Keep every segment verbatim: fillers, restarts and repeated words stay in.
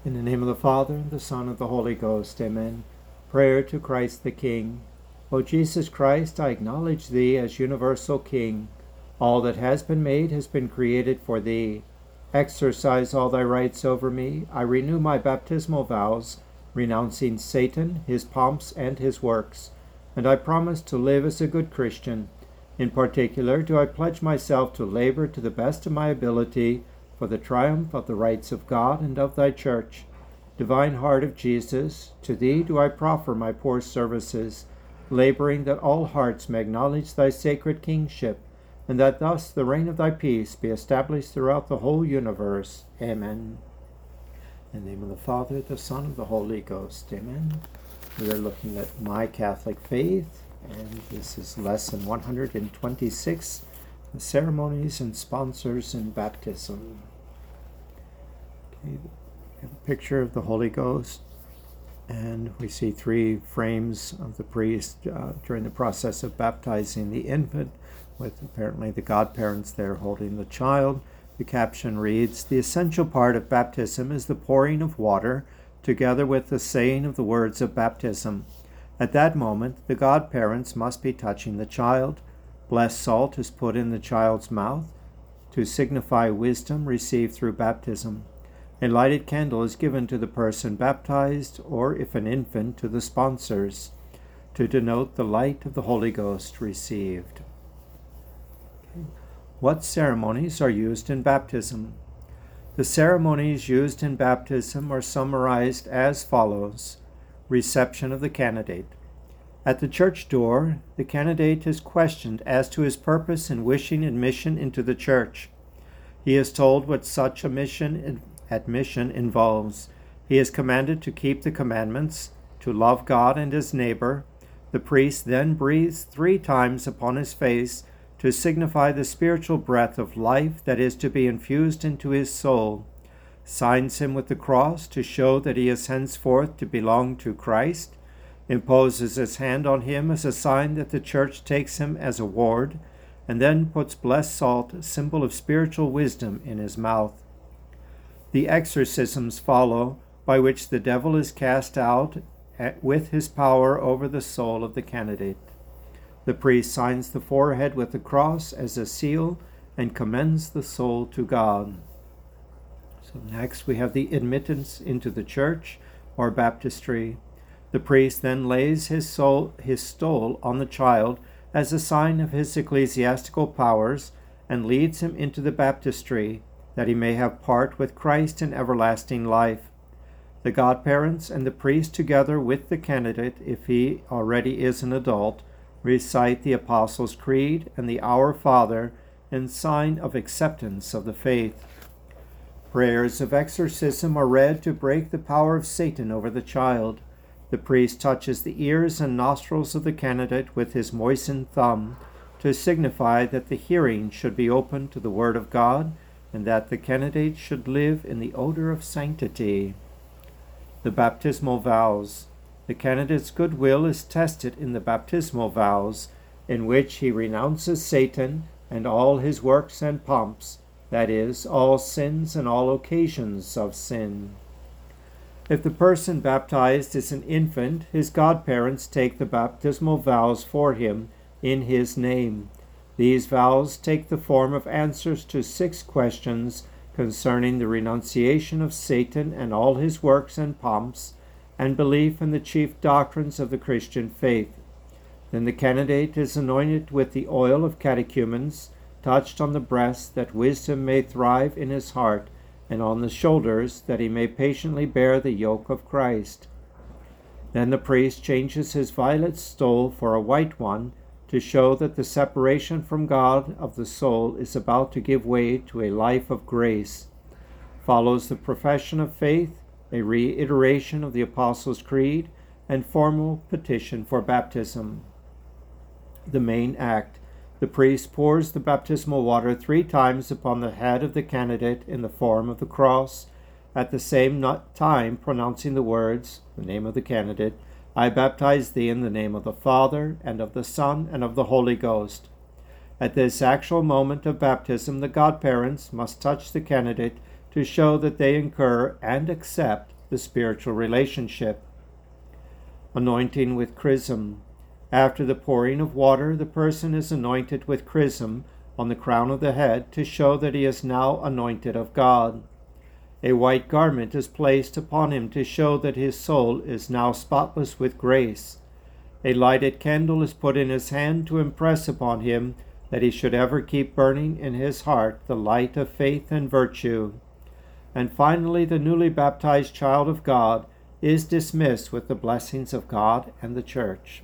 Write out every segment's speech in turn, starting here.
In the name of the Father, and the Son, and the Holy Ghost. Amen. Prayer to Christ the King. O Jesus Christ, I acknowledge Thee as universal King. All that has been made has been created for Thee. Exercise all Thy rights over me. I renew my baptismal vows, renouncing Satan, his pomps, and his works. And I promise to live as a good Christian. In particular, do I pledge myself to labor to the best of my ability for the triumph of the rights of God and of Thy Church. Divine Heart of Jesus, to Thee do I proffer my poor services, laboring that all hearts may acknowledge Thy sacred kingship, and that thus the reign of Thy peace be established throughout the whole universe. Amen. In the name of the Father, the Son, and the Holy Ghost. Amen. We are looking at My Catholic Faith, and this is lesson one hundred twenty-six, the ceremonies and sponsors in baptism. Okay, we have a picture of the Holy Ghost, and we see three frames of the priest uh, during the process of baptizing the infant, with apparently the godparents there holding the child. The caption reads, "The essential part of baptism is the pouring of water, together with the saying of the words of baptism. At that moment, the godparents must be touching the child. Blessed salt is put in the child's mouth to signify wisdom received through baptism. A lighted candle is given to the person baptized, or if an infant, to the sponsors, to denote the light of the Holy Ghost received." Okay. What ceremonies are used in baptism? The ceremonies used in baptism are summarized as follows. Reception of the candidate. At the church door, the candidate is questioned as to his purpose in wishing admission into the church. He is told what such admission, admission involves. He is commanded to keep the commandments, to love God and his neighbor. The priest then breathes three times upon his face to signify the spiritual breath of life that is to be infused into his soul, signs him with the cross to show that he is henceforth to belong to Christ, imposes his hand on him as a sign that the church takes him as a ward, and then puts blessed salt, symbol of spiritual wisdom, in his mouth. The exorcisms follow, by which the devil is cast out with his power over the soul of the candidate. The priest signs the forehead with the cross as a seal and commends the soul to God. So next we have the admittance into the church or baptistry. The priest then lays his soul, his stole on the child as a sign of his ecclesiastical powers and leads him into the baptistry, that he may have part with Christ in everlasting life. The godparents and the priest, together with the candidate, if he already is an adult, recite the Apostles' Creed and the Our Father in sign of acceptance of the faith. Prayers of exorcism are read to break the power of Satan over the child. The priest touches the ears and nostrils of the candidate with his moistened thumb to signify that the hearing should be open to the Word of God and that the candidate should live in the odor of sanctity. The baptismal vows. The candidate's goodwill is tested in the baptismal vows, in which he renounces Satan and all his works and pomps, that is, all sins and all occasions of sin. If the person baptized is an infant, his godparents take the baptismal vows for him in his name. These vows take the form of answers to six questions concerning the renunciation of Satan and all his works and pomps, and belief in the chief doctrines of the Christian faith. Then the candidate is anointed with the oil of catechumens, touched on the breast that wisdom may thrive in his heart, and on the shoulders that he may patiently bear the yoke of Christ. Then the priest changes his violet stole for a white one, to show that the separation from God of the soul is about to give way to a life of grace. Follows the profession of faith, a reiteration of the Apostles' Creed, and formal petition for baptism. The main act. The priest pours the baptismal water three times upon the head of the candidate in the form of the cross, at the same time pronouncing the words, the name of the candidate, "I baptize thee in the name of the Father, and of the Son, and of the Holy Ghost." At this actual moment of baptism, the godparents must touch the candidate to show that they incur and accept the spiritual relationship. Anointing with chrism. After the pouring of water, the person is anointed with chrism on the crown of the head to show that he is now anointed of God. A white garment is placed upon him to show that his soul is now spotless with grace. A lighted candle is put in his hand to impress upon him that he should ever keep burning in his heart the light of faith and virtue. And finally, the newly baptized child of God is dismissed with the blessings of God and the Church.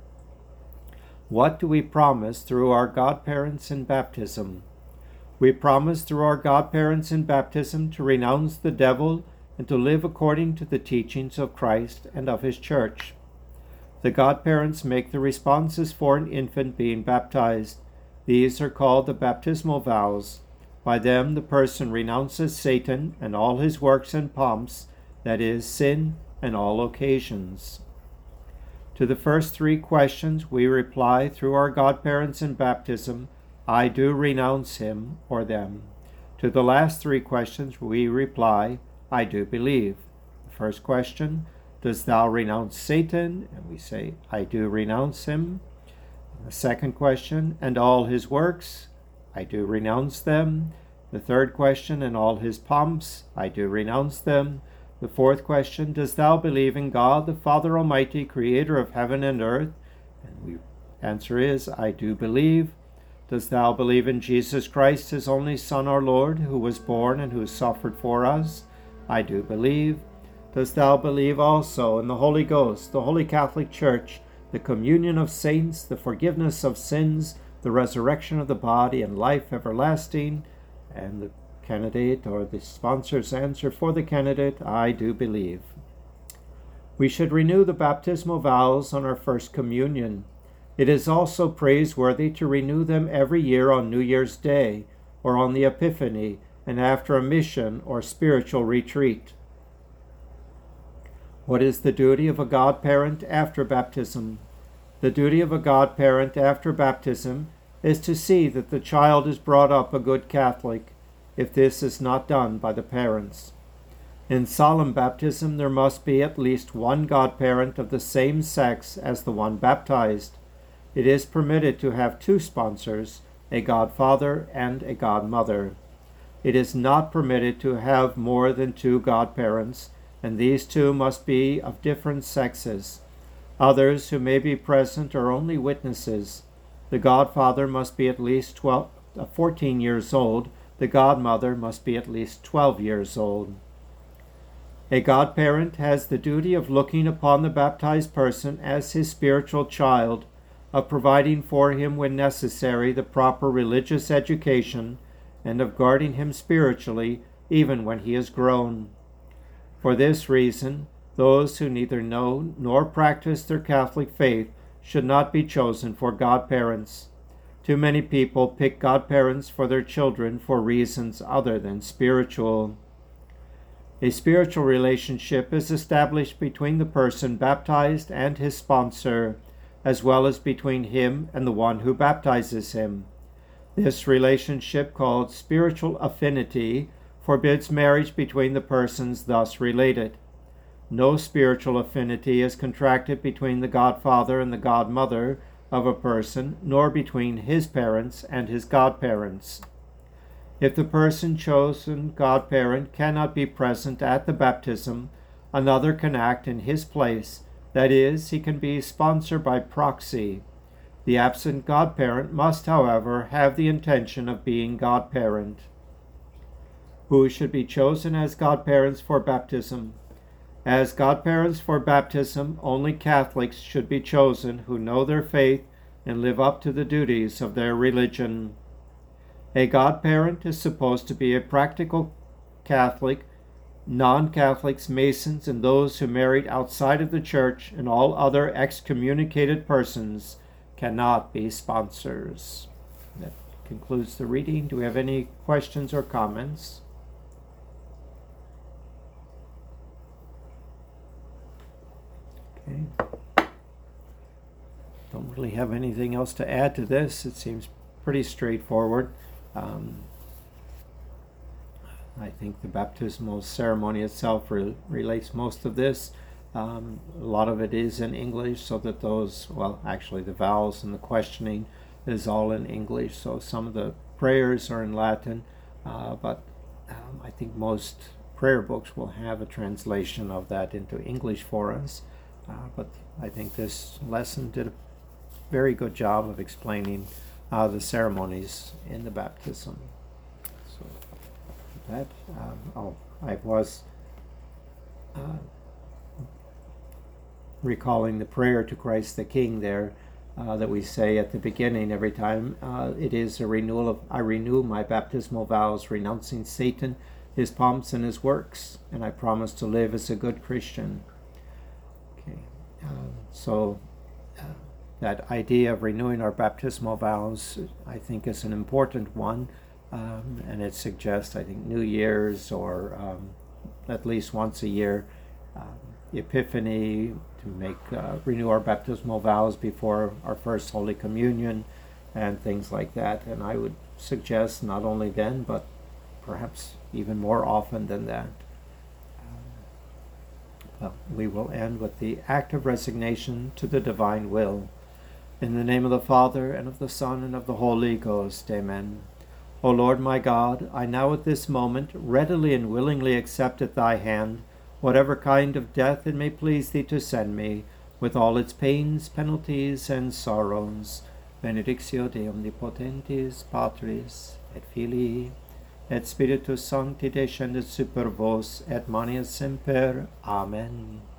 What do we promise through our godparents in baptism? We promise through our godparents in baptism to renounce the devil and to live according to the teachings of Christ and of his Church. The godparents make the responses for an infant being baptized. These are called the baptismal vows. By them the person renounces Satan and all his works and pomps, that is, sin and all occasions. To the first three questions we reply through our godparents in baptism, I do renounce him or them. To the last three questions we reply, I do believe. The first question, does thou renounce Satan? And we say, I do renounce him. The second question, and all his works? I do renounce them. The third question, and all his pomps? I do renounce them. The fourth question, does thou believe in God, the Father Almighty, creator of heaven and earth? And the answer is, I do believe. Does thou believe in Jesus Christ, his only Son, our Lord, who was born and who suffered for us? I do believe. Dost thou believe also in the Holy Ghost, the Holy Catholic Church, the communion of saints, the forgiveness of sins, the resurrection of the body, and life everlasting? And the candidate or the sponsor's answer for the candidate, I do believe. We should renew the baptismal vows on our first communion. It is also praiseworthy to renew them every year on New Year's Day, or on the Epiphany, and after a mission or spiritual retreat. What is the duty of a godparent after baptism? The duty of a godparent after baptism is to see that the child is brought up a good Catholic, if this is not done by the parents. In solemn baptism there must be at least one godparent of the same sex as the one baptized. It is permitted to have two sponsors, a godfather and a godmother. It is not permitted to have more than two godparents, and these two must be of different sexes. Others who may be present are only witnesses. The godfather must be at least twelve, uh, fourteen years old. The godmother must be at least twelve years old. A godparent has the duty of looking upon the baptized person as his spiritual child, of providing for him when necessary the proper religious education, and of guarding him spiritually even when he is grown. For this reason, those who neither know nor practice their Catholic faith should not be chosen for godparents. Too many people pick godparents for their children for reasons other than spiritual. A spiritual relationship is established between the person baptized and his sponsor, as well as between him and the one who baptizes him. This relationship, called spiritual affinity, forbids marriage between the persons thus related. No spiritual affinity is contracted between the godfather and the godmother of a person, nor between his parents and his godparents. If the person chosen godparent cannot be present at the baptism, another can act in his place, that is, he can be sponsored by proxy. The absent godparent must, however, have the intention of being godparent. Who should be chosen as godparents for baptism? As godparents for baptism, only Catholics should be chosen who know their faith and live up to the duties of their religion. A godparent is supposed to be a practical Catholic. Non-Catholics, Masons, and those who married outside of the Church and all other excommunicated persons cannot be sponsors. That concludes the reading. Do we have any questions or comments? Okay. Don't really have anything else to add to this. It seems pretty straightforward. Um, I think the baptismal ceremony itself re- relates most of this. Um, a lot of it is in English, so that those, well, actually the vows and the questioning is all in English. So some of the prayers are in Latin, uh, but um, I think most prayer books will have a translation of that into English for us. Uh, but I think this lesson did a very good job of explaining uh, the ceremonies in the baptism. So that, um, oh, I was uh, recalling the prayer to Christ the King there uh, that we say at the beginning every time. Uh, it is a renewal of, I renew my baptismal vows, renouncing Satan, his pomps, and his works, and I promise to live as a good Christian. Okay, uh, so uh, that idea of renewing our baptismal vows, I think, is an important one, um, and it suggests, I think, New Year's or um, at least once a year, um, Epiphany, to make uh, renew our baptismal vows before our first Holy Communion and things like that. And I would suggest not only then, but perhaps even more often than that. Um, well, we will end with the act of resignation to the divine will. In the name of the Father, and of the Son, and of the Holy Ghost. Amen. O Lord my God, I now at this moment readily and willingly accept at thy hand whatever kind of death it may please thee to send me, with all its pains, penalties, and sorrows. Benedictio de omnipotentis Patris, et Filii, et Spiritus Sancti descendet super vos, et mania semper. Amen.